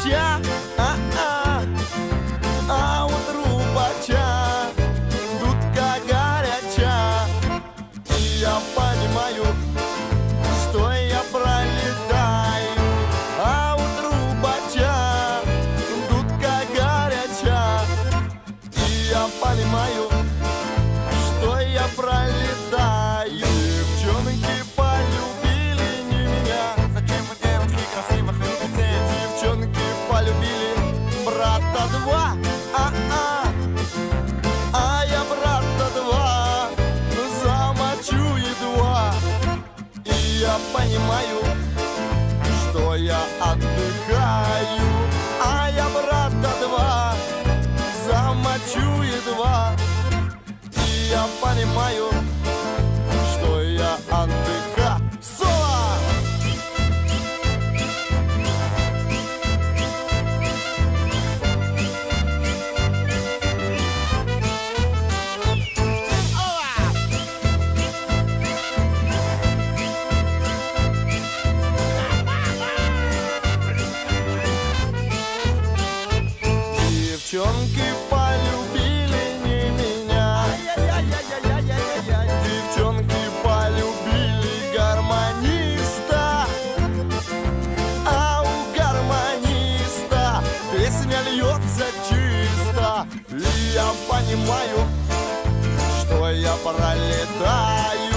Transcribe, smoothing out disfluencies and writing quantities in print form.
трубача, а у трубача дудка горяча. И я понимаю, что я пролетаю, а у трубача дудка горяча. И я понимаю, что я пролетаю. Девчонки полюбили не меня. Зачем вы, девочки, красивых любите? Девчонки полюбили брата два, а я брата два замочу едва. И я понимаю, что я отдыхаю, а я брата два замочу едва. И я понимаю, что я отдыхаю. Соло! Девчонки полюбили не меня. Девчонки полюбили гармониста, а у гармониста песня льется чисто. И я понимаю, что я пролетаю,